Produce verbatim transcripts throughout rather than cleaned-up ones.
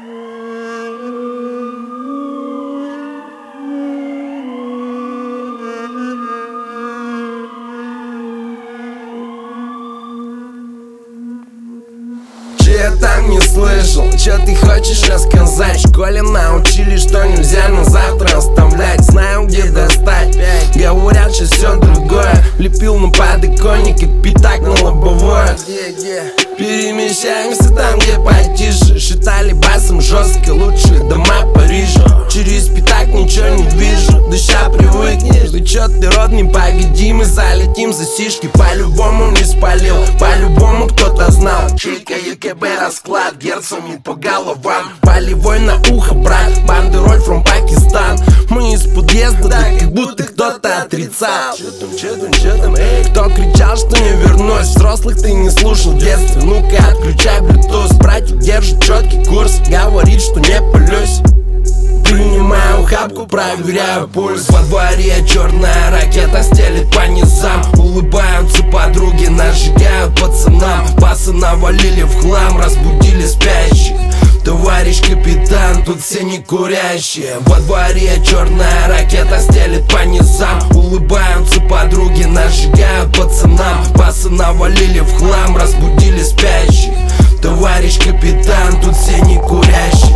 Я там не слышал, чё ты хочешь рассказать? В школе научили, что нельзя на завтра оставлять. Знаю, где достать, говорят, что все другое. Лепил на подоконник, как пятак на лобовое. Перемещаемся там, где потише. Считали басом жестко, лучшие дома Парижа. Через пятак ничего не вижу, душа привыкнешь. Да чё ты, рот, не погоди, мы залетим за сишки. По-любому не спалил, по-любому кто-то знал. Чика ЕКБ расклад, герцами по головам. Полевой на ухо, брат, бандероль from Пакистан. Мы из подъезда, да, как будто кто-то отрицал. Чё там, чё там, чё там, эй? Кто кричал, что не вернусь? Взрослых ты не слушал в детстве, ну-ка отключай Bluetooth. Братик держит четкий курс, говорит, что не пылюсь. Принимаю хапку, проверяю пульс. Во дворе черная ракета стелит по низам. Улыбаются подруги, нажигают пацанам. Басы навалили в хлам, разбудили спящих. Товарищ капитан, тут все не курящие. Во дворе черная ракета стелит по низам. Улыбаются подруги, нажигают пацанам. Басы навалили в хлам, разбудили спящих. Товарищ капитан, тут все не курящие.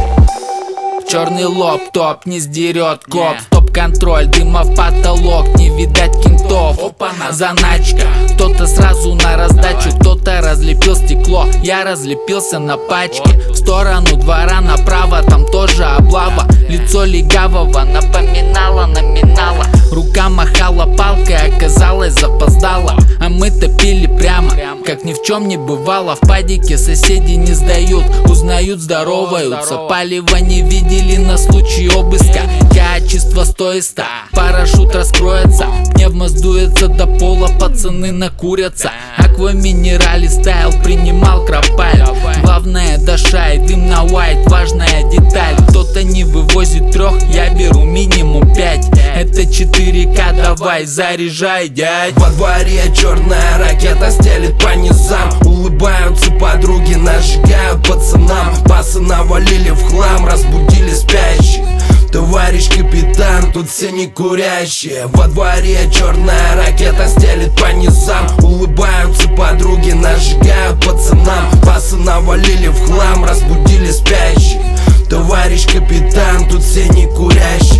Черный лоб, топ, не сдерет коп. Стоп-контроль, дыма в потолок, не видать кентов. Опа-на, заначка. Кто-то сразу на раздачу, кто-то разлепил стекло. Я разлепился на пачке. В сторону двора направо, там тоже облава. Лицо легавого напоминало номинала. Рука махала палкой, оказалось запоздала. А мы-то пили прямо, как ни в чем не бывало. В падике соседи не сдают, узнают, здороваются. Палева не видели на случай обыска. Качество стоиста, парашют раскроется. Пневмо сдуется до пола, пацаны накурятся. Аква минерали стайл, принимал кропаль. Главное душа и дым на white, важная деталь. Кто-то не вывозит трех, я беру минимум пять. Это четыре ка, давай заряжай, дядь. Во дворе черная ракета стелит по низам. Улыбаются подруги, нажигают пацанам. Басы навалили в хлам, разбудили спящих. Товарищ капитан, тут все не курящие. Во дворе черная ракета стелит по низам. Улыбаются подруги, нажигают пацанам. Басы навалили в хлам, разбудили спящих. Товарищ капитан, тут все не курящие.